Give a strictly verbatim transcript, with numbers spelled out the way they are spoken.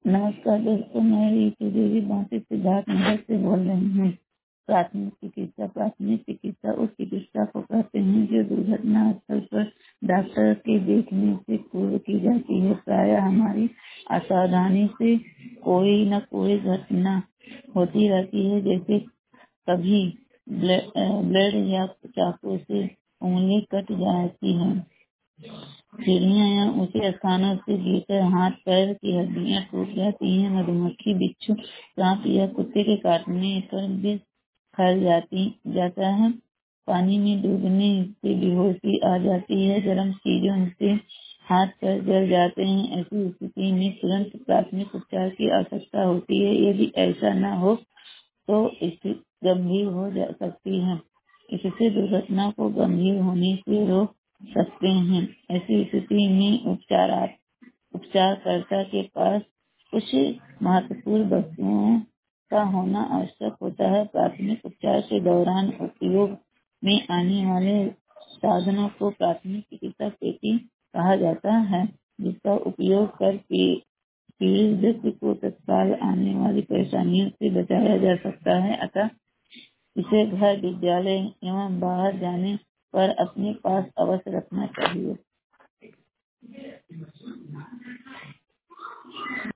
नमस्कार दोस्तों, मैं रीतू देवी बांसी सिद्धार्थ नगर से बोल रही हूँ। प्राथमिक चिकित्सा प्राथमिक चिकित्सा उस चिकित्सा को कहते हैं जो दुर्घटना स्थल पर डॉक्टर के देखने से पूर्व की जाती है। प्रायः हमारी असावधानी से कोई न कोई घटना होती रहती है, जैसे कभी ब्लेड या चाकू से उंगली कट जाती है, चिड़िया या ऊंचे स्थानों से गिरकर हाथ पैर की हड्डियां टूट जाती हैं, मधुमक्खी बिच्छू सांप या कुत्ते के काटने पर विष फैल जाती जाता है, पानी में डूबने से बेहोशी आ जाती है, गर्म चीजों से हाथ पैर जल जाते हैं। ऐसी स्थिति में तुरंत प्राथमिक उपचार की आवश्यकता होती है। यदि ऐसा न हो तो स्थिति गंभीर हो जा सकती है। इससे दुर्घटना को गंभीर होने से रोक सकते हैं। ऐसी स्थिति में उपचार उपचारकर्ता के पास कुछ महत्वपूर्ण वस्तुओं का होना आवश्यक होता है। प्राथमिक उपचार के दौरान उपयोग में आने वाले साधनों को प्राथमिक चिकित्सा पेटी कहा जाता है, जिसका उपयोग कर पीड़ित व्यक्ति को तत्काल आने वाली परेशानियों से बचाया जा सकता है। अतः इसे घर, विद्यालय एवं बाहर जाने पर अपने पास अवश्य रखना चाहिए।